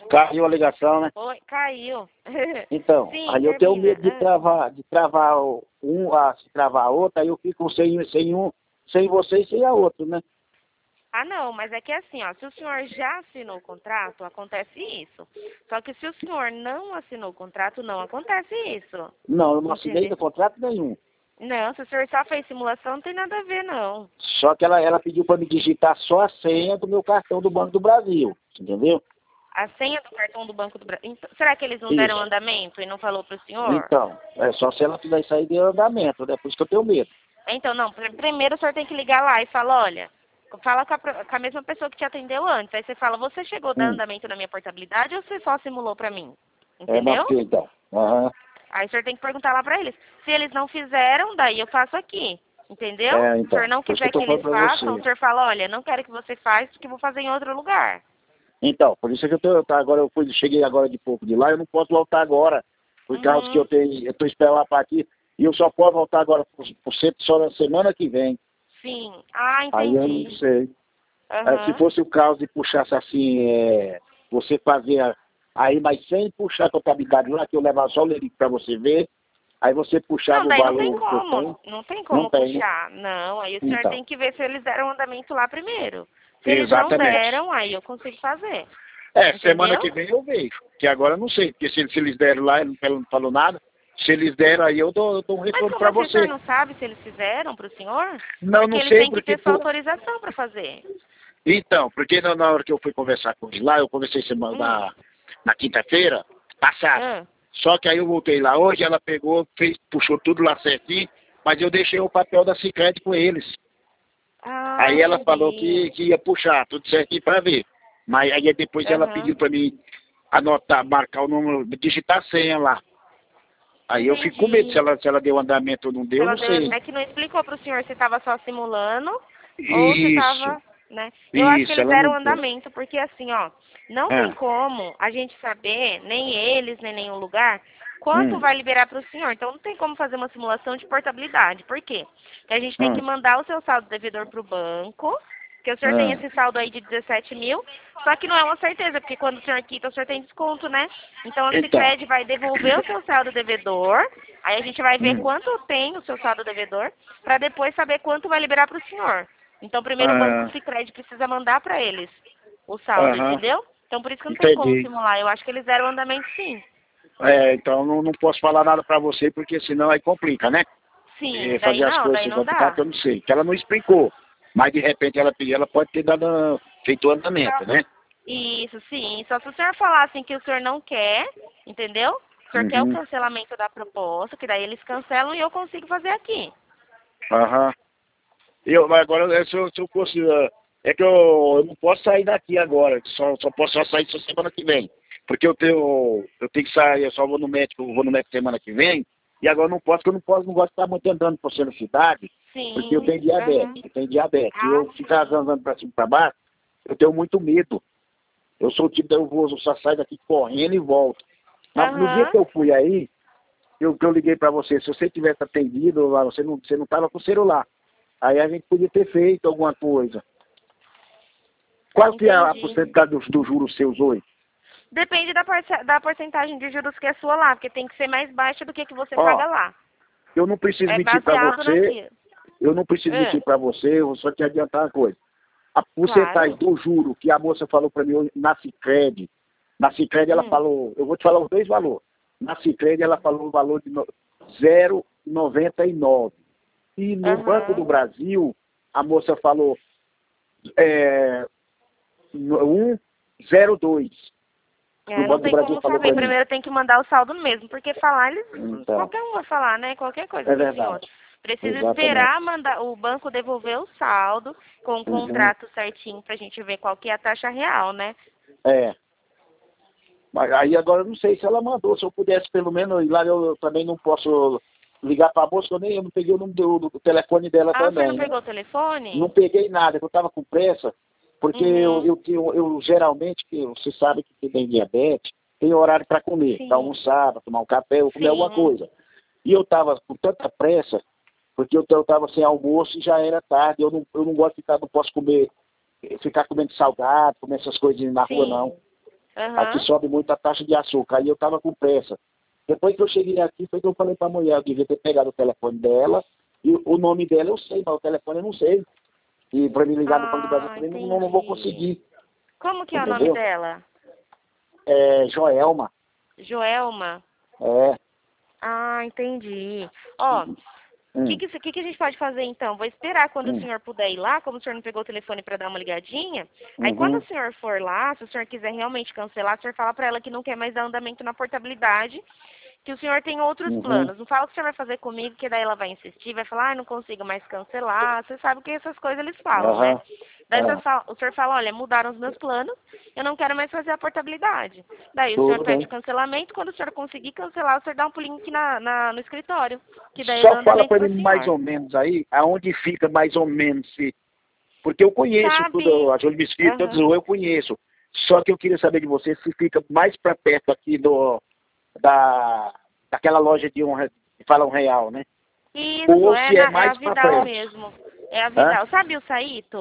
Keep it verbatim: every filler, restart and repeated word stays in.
Caiu a ligação, né? Oi, caiu. Então, Sim, aí eu tenho termina. medo de Ah. travar, de travar o- um, a, se travar a outra, aí eu fico sem, sem um, sem você e sem a outra, né? Ah, não, mas é que é assim, ó, se o senhor já assinou o contrato, acontece isso. Só que se o senhor não assinou o contrato, não acontece isso. Não, eu não assinei Entendeu? de contrato nenhum. Não, se o senhor só fez simulação, não tem nada a ver, não. Só que ela, ela pediu para me digitar só a senha do meu cartão do Banco do Brasil, entendeu? A senha do cartão do Banco do Brasil. Será que eles não deram Isso. andamento e não falou pro senhor? Então, é só se ela fizer isso aí de andamento, né? Por isso que eu tenho medo. Então, não, pr- primeiro o senhor tem que ligar lá e falar, olha, fala com a, pro- com a mesma pessoa que te atendeu antes. Aí você fala, você chegou a dar Hum. andamento na minha portabilidade ou você só simulou pra mim? É, não, Entendeu? porque então. Aham. Aí o senhor tem que perguntar lá pra eles. Se eles não fizeram, daí eu faço aqui. Entendeu? É, Se o senhor então. não Por isso que quiser eu que tô falando eles pra façam, o você. senhor fala, olha, não quero que você faça porque eu vou fazer em outro lugar. Então, por isso que eu tô, tá, agora eu fui, cheguei agora de pouco de lá, eu não posso voltar agora, por causa que Uhum. eu tenho, eu tô esperando lá para aqui, e eu só posso voltar agora por, por cento só na semana que vem. Sim. Ah, Aí eu não entendi. sei. É, se Aham. fosse o caso de puxasse assim, é, você fazer a- aí, mas sem puxar a contabilidade lá, que eu levar só o lerico para você ver, aí você Não, puxava o daí não tem valor que eu como. tenho, Não tem não como tem, né? puxar. Não, aí o senhor Então, tem que ver se eles deram andamento lá primeiro. Se eles não exatamente. deram, aí eu consigo fazer. É, semana Entendeu? que vem eu vejo, que agora eu não sei, porque se, se eles deram lá, ele não falou nada, se eles deram aí eu dou, eu dou um Mas retorno como para assim o senhor você. não sabe se eles fizeram para o senhor? Não, Porque não eles sei, têm que porque ter sua tu... autorização para fazer. Então, porque na, na hora que eu fui conversar com eles lá, eu conversei semana, Hum. na, na quinta-feira passada. Ah. Só que aí eu voltei lá hoje, ela pegou, fez, puxou tudo lá certinho, mas eu deixei o papel da Sicredi com eles. Ah, Aí ela falou entendi. que, que ia puxar tudo certinho para ver. Mas aí depois ela Aham. pediu para mim anotar, marcar o número, digitar a senha lá. Aí eu fico com medo se Entendi. ela, se ela deu andamento ou não Se deu, ela não deu- sei. É que não explicou para o senhor se estava só simulando ou se Isso, estava, né? Eu acho que isso, eles ela não deram deu. andamento, porque assim, ó, não tem Ah, como a gente saber, nem eles, nem nenhum lugar, quanto hum, vai liberar para o senhor. Então não tem como fazer uma simulação de portabilidade. Por quê? Porque a gente tem que hum, mandar o seu saldo devedor para o banco, porque o senhor tem hum. esse saldo aí de dezessete mil, só que não é uma certeza, porque quando o senhor quita, o senhor tem desconto, né? Então a Então, Sicredi vai devolver o seu saldo devedor, aí a gente vai ver hum, quanto tem o seu saldo devedor, para depois saber quanto vai liberar para o senhor. Então primeiro o banco ah, Sicredi precisa mandar para eles o saldo, aham, entendeu? Então por isso que não tem como entendi. simular. Eu acho que eles deram andamento sim. É, então não, não posso falar nada pra você, porque senão aí complica, né? Sim, É, daí fazer as não, coisas daí sem não contrato, dá. eu não sei. Que ela não explicou. Mas de repente ela pediu, ela pode ter dado, feito o andamento, Só- né? Isso, sim. Só se o senhor falar assim que o senhor não quer, entendeu? O senhor quer o Uhum, cancelamento da proposta, que daí eles cancelam e eu consigo fazer aqui. aham. Eu, mas agora, é, se eu, se eu fosse, eh, é que eu, eu não posso sair daqui agora, só, só posso só sair só semana que vem. Porque eu tenho, eu tenho que sair, eu só vou no médico, eu vou no médico semana que vem, e agora eu não posso, porque eu não posso, não gosto de estar muito andando por cima da cidade, porque eu Sim. tenho diabetes, Aham. eu tenho diabetes. E Ah, eu ficar sim. andando para cima e para baixo, eu tenho muito medo. Eu sou o tipo, eu vou, eu só saio daqui correndo e volto. Mas no dia Aham. que eu fui aí, eu, que eu liguei para você, se você tivesse atendido lá, você não você não estava com o celular. Aí a gente podia ter feito alguma coisa. Qual que é a Entendi. porcentagem dos do juros seus hoje? Depende da, porce- da porcentagem de juros que é sua lá, porque tem que ser mais baixa do que que você Ó, paga lá. eu não preciso É mentir para baseado você, naquilo. eu não preciso É, mentir para você, eu vou só te adiantar uma coisa. A porcentagem claro. do juro que a moça falou para mim hoje na Sicredi, na Sicredi ela Hum. falou, eu vou te falar os dois valores. Na Sicredi ela falou o valor de no- zero vírgula noventa e nove. E no Banco do Aham. Brasil, a moça falou é, um zero dois. No É, não Banco do tem Brasil como falou saber. para mim. Primeiro tem que mandar o saldo mesmo, porque falar eles. Então, Qualquer um vai falar, né? Qualquer coisa é pro senhor. verdade. Precisa Exatamente. esperar mandar o banco devolver o saldo com o Uhum. contrato certinho pra gente ver qual que é a taxa real, né? É. Mas aí agora eu não sei se ela mandou, se eu pudesse pelo menos ir lá, eu, eu também não posso ligar para a moça, eu nem eu não peguei o número do, do telefone dela Ah, o senhor não também, né? pegou o Não telefone? peguei nada, eu estava com pressa, porque eu, Uhum. eu, eu, eu geralmente, que você sabe que quem tem diabetes, tem horário para comer, para Sim. almoçar, para tomar um café ou comer alguma Sim. coisa. E eu estava com tanta pressa, porque eu estava sem almoço e já era tarde, eu não, eu não gosto de ficar, não posso comer, ficar comendo salgado, comer essas coisas na rua, Sim. não. Uhum. Aqui sobe muito a taxa de açúcar. Aí eu tava com pressa. Depois que eu cheguei aqui, foi que eu falei pra mulher, eu devia ter pegado o telefone dela, e o nome dela eu sei, mas o telefone eu não sei. E pra me ligar no Banco do Brasil, eu Ah, falei, não, não vou entendi. conseguir. Como que é o nome Entendeu? dela? É Joelma. Joelma? É. Ah, entendi. Ó, o que, Hum, que, que, que a gente pode fazer então? Vou esperar quando o hum, senhor puder ir lá, como o senhor não pegou o telefone para dar uma ligadinha. Aí quando o uhum, senhor for lá, se o senhor quiser realmente cancelar, o senhor fala para ela que não quer mais dar andamento na portabilidade, que o senhor tem outros uhum, planos. Não fala o que o senhor vai fazer comigo, que daí ela vai insistir, vai falar, ah, não consigo mais cancelar. Você sabe que essas coisas eles falam, né? aham, Daí o senhor é, fala, o senhor fala, olha, mudaram os meus planos, eu não quero mais fazer a portabilidade. Daí o senhor tudo pede bem. o cancelamento, quando o senhor conseguir cancelar, o senhor dá um pulinho aqui na, na- no escritório, que daí eu dou Só fala andamento pra para mim o mais senhor. ou menos aí, aonde fica mais ou menos, se... porque eu conheço tudo, Sabe? a Júlia Mesquita, todos Aham. eu conheço. Só que eu queria saber de você se fica mais pra perto aqui do, da, daquela loja de um, re- que fala um real, né? Isso, Ou é, se é na, é a mais pra Vidal frente. mesmo. É a Hã? Vidal. Sabe o Saíto?